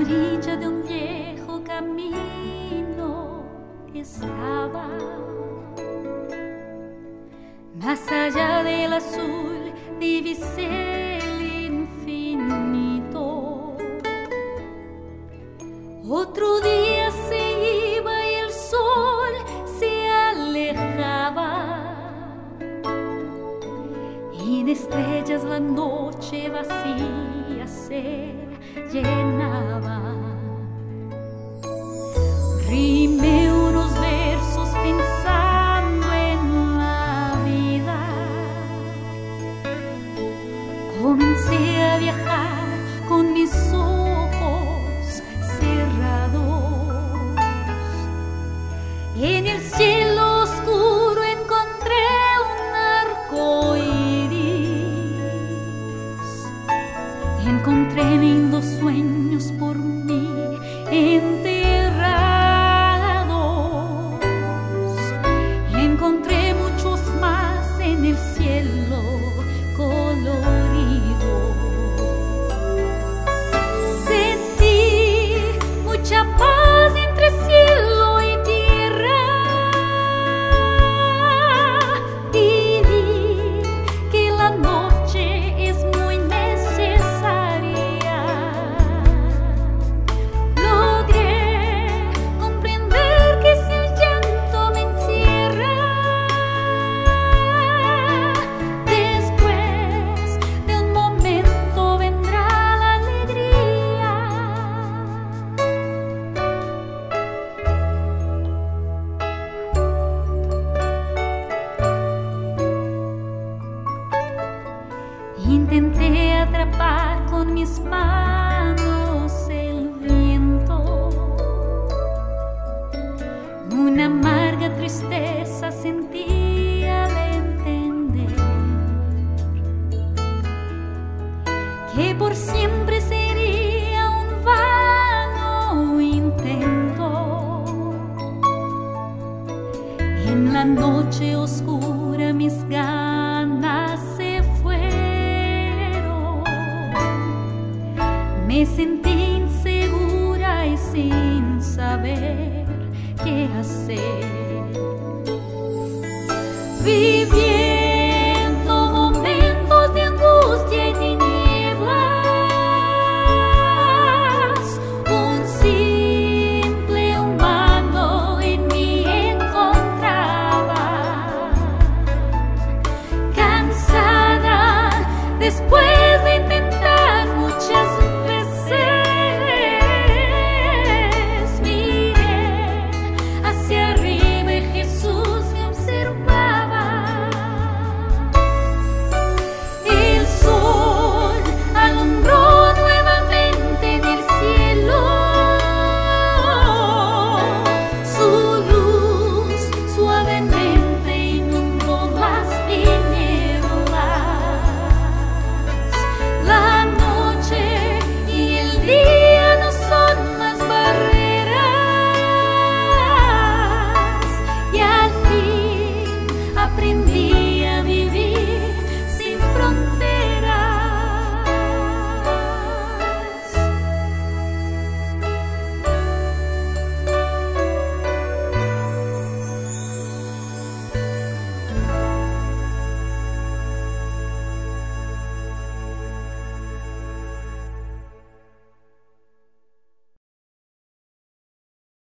orilla de un viejo camino estaba. Más allá del azul divisé el infinito. Otro día se iba y el sol se alejaba. Y en estrellas la noche vacía se llenaba. Rimé unos versos pensando en la vida. Comencé a viajar con mis ojos cerrados. En el cielo oscuro encontré un arco iris. Encontré lindos sueños por mí enterrados. Encontré muchos más en el cielo colorido. Sentí mucha paz entre cielo y tierra. Y vi que la noche es muy necesaria. Logré comprender que si el llanto me encierra, después de un momento vendrá la alegría. Intenté atrapar con mis manos el viento. Una amarga tristeza sentí al entender que por siempre sería un vano intento. En la noche oscura mis ganas se fueron. Me sentí insegura y sin saber qué hacer. Viví